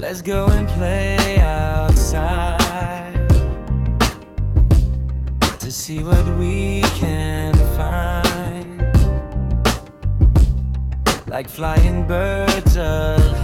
Let's go and play outside to see what we can find, like flying birds alive.